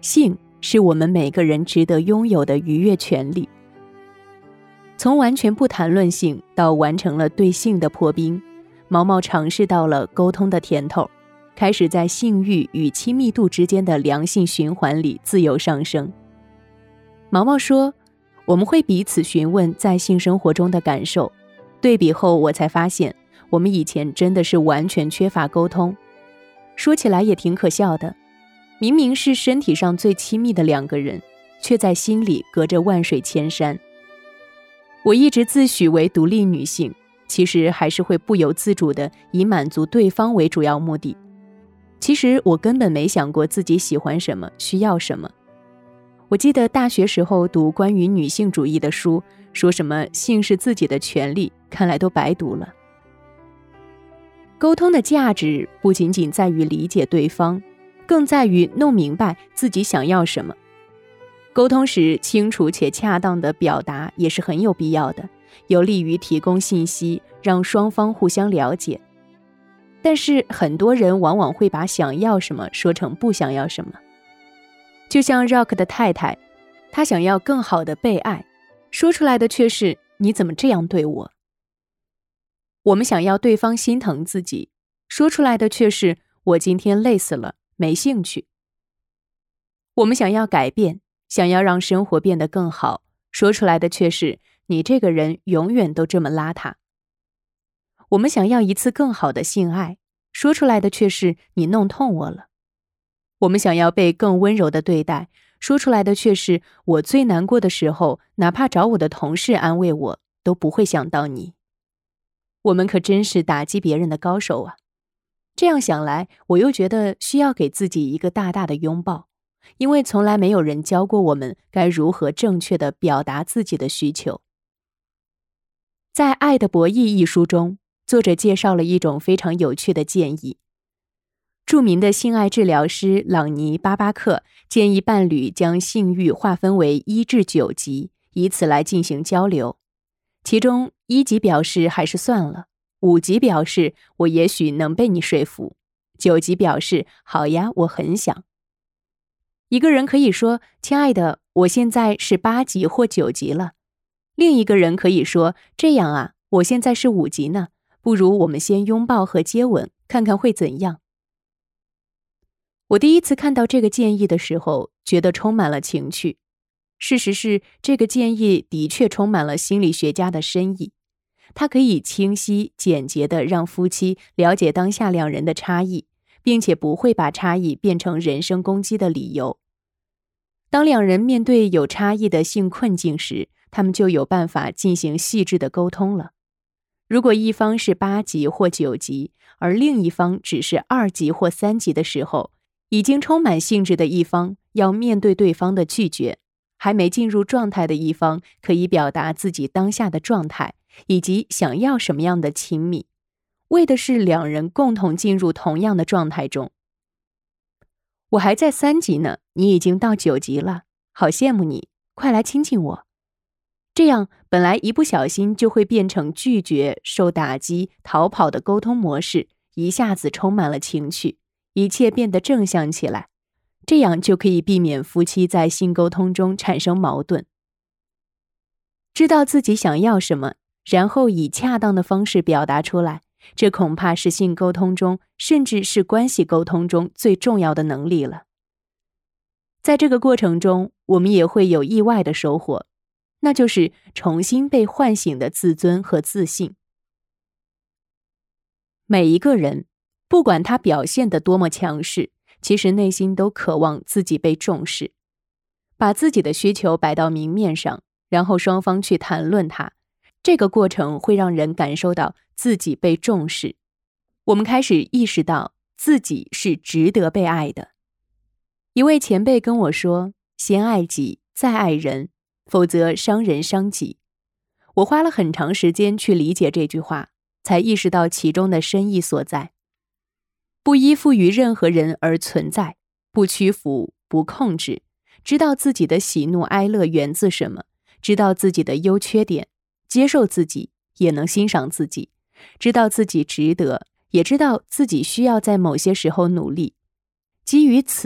性是我们每个人值得拥有的愉悦权利。从完全不谈论性到完成了对性的破冰，毛毛尝试到了沟通的甜头，开始在性欲与亲密度之间的良性循环里自由上升。毛毛说，我们会彼此询问在性生活中的感受，对比后我才发现，我们以前真的是完全缺乏沟通。说起来也挺可笑的，明明是身体上最亲密的两个人，却在心里隔着万水千山。我一直自诩为独立女性，其实还是会不由自主地以满足对方为主要目的。其实我根本没想过自己喜欢什么，需要什么。我记得大学时候读关于女性主义的书，说什么性是自己的权利，看来都白读了。沟通的价值不仅仅在于理解对方，更在于弄明白自己想要什么。沟通时清楚且恰当的表达也是很有必要的，有利于提供信息，让双方互相了解。但是很多人往往会把想要什么说成不想要什么。就像 Rock 的太太，她想要更好的被爱，说出来的却是你怎么这样对我。我们想要对方心疼自己，说出来的却是我今天累死了，没兴趣。我们想要改变，想要让生活变得更好，说出来的却是你这个人永远都这么邋遢。我们想要一次更好的性爱，说出来的却是你弄痛我了。我们想要被更温柔的对待，说出来的却是我最难过的时候，哪怕找我的同事安慰我，都不会想到你。我们可真是打击别人的高手啊！这样想来，我又觉得需要给自己一个大大的拥抱，因为从来没有人教过我们该如何正确地表达自己的需求。在《爱的博弈》一书中，作者介绍了一种非常有趣的建议。著名的性爱治疗师朗尼·巴巴克建议伴侣将性欲划分为1至9级，以此来进行交流。其中1级表示还是算了，5级表示我也许能被你说服，9级表示好呀，我很想。一个人可以说，亲爱的，我现在是8级或9级了。另一个人可以说，这样啊，我现在是5级呢，不如我们先拥抱和接吻，看看会怎样。我第一次看到这个建议的时候，觉得充满了情趣。事实是，这个建议的确充满了心理学家的深意。它可以清晰、简洁地让夫妻了解当下两人的差异，并且不会把差异变成人身攻击的理由。当两人面对有差异的性困境时，他们就有办法进行细致的沟通了。如果一方是8级或9级，而另一方只是2级或3级的时候，已经充满兴致的一方要面对对方的拒绝，还没进入状态的一方可以表达自己当下的状态，以及想要什么样的亲密，为的是两人共同进入同样的状态中。我还在3级呢，你已经到9级了，好羡慕你，快来亲亲我。这样本来一不小心就会变成拒绝、受打击、逃跑的沟通模式，一下子充满了情趣，一切变得正向起来。这样就可以避免夫妻在性沟通中产生矛盾。知道自己想要什么，然后以恰当的方式表达出来，这恐怕是性沟通中，甚至是关系沟通中最重要的能力了。在这个过程中，我们也会有意外的收获，那就是重新被唤醒的自尊和自信。每一个人，不管他表现得多么强势，其实内心都渴望自己被重视。把自己的需求摆到明面上，然后双方去谈论它，这个过程会让人感受到自己被重视。我们开始意识到自己是值得被爱的。一位前辈跟我说，先爱己，再爱人，否则伤人伤己。我花了很长时间去理解这句话，才意识到其中的深意所在。不依附于任何人而存在，不屈服，不控制，知道自己的喜怒哀乐源自什么，知道自己的优缺点，接受自己，也能欣赏自己，知道自己值得，也知道自己需要在某些时候努力。基于此，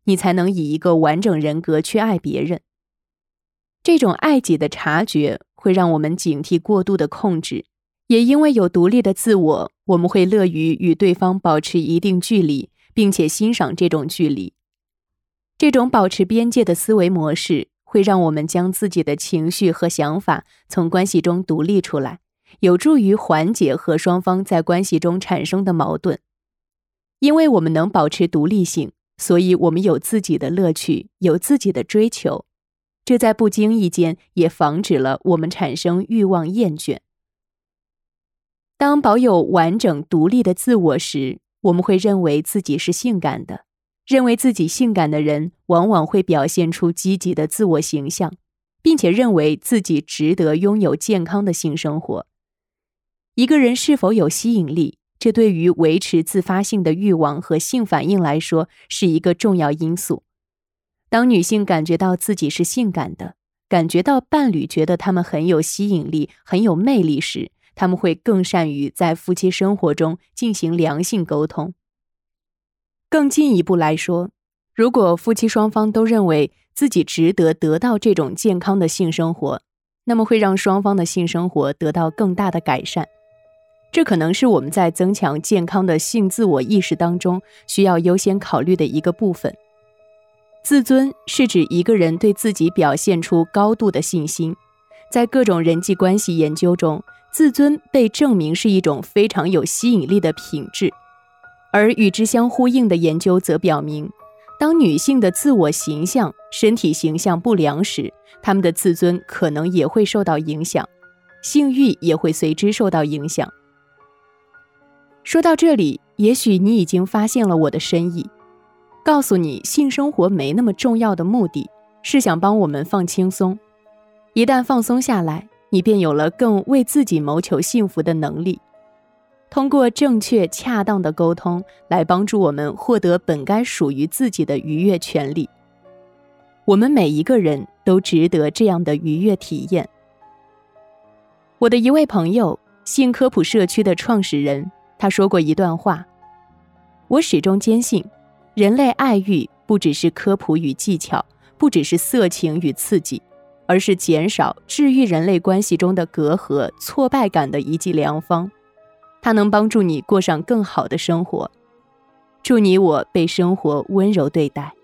你才能以一个完整人格去爱别人。这种爱己的察觉会让我们警惕过度的控制，也因为有独立的自我，我们会乐于与对方保持一定距离，并且欣赏这种距离。这种保持边界的思维模式会让我们将自己的情绪和想法从关系中独立出来，有助于缓解和双方在关系中产生的矛盾。因为我们能保持独立性，所以我们有自己的乐趣，有自己的追求，这在不经意间也防止了我们产生欲望厌倦。当保有完整独立的自我时，我们会认为自己是性感的。认为自己性感的人往往会表现出积极的自我形象，并且认为自己值得拥有健康的性生活。一个人是否有吸引力，这对于维持自发性的欲望和性反应来说是一个重要因素。当女性感觉到自己是性感的，感觉到伴侣觉得她们很有吸引力、很有魅力时，她们会更善于在夫妻生活中进行良性沟通。更进一步来说，如果夫妻双方都认为自己值得得到这种健康的性生活，那么会让双方的性生活得到更大的改善。这可能是我们在增强健康的性自我意识当中需要优先考虑的一个部分。自尊是指一个人对自己表现出高度的信心。在各种人际关系研究中，自尊被证明是一种非常有吸引力的品质。而与之相呼应的研究则表明，当女性的自我形象、身体形象不良时，她们的自尊可能也会受到影响，性欲也会随之受到影响。说到这里，也许你已经发现了我的深意，告诉你性生活没那么重要的目的，是想帮我们放轻松。一旦放松下来，你便有了更为自己谋求幸福的能力。通过正确恰当的沟通来帮助我们获得本该属于自己的愉悦权利。我们每一个人都值得这样的愉悦体验。我的一位朋友，性科普社区的创始人，他说过一段话：我始终坚信，人类爱欲不只是科普与技巧，不只是色情与刺激，而是减少治愈人类关系中的隔阂、挫败感的一剂良方。它能帮助你过上更好的生活。祝你我被生活温柔对待。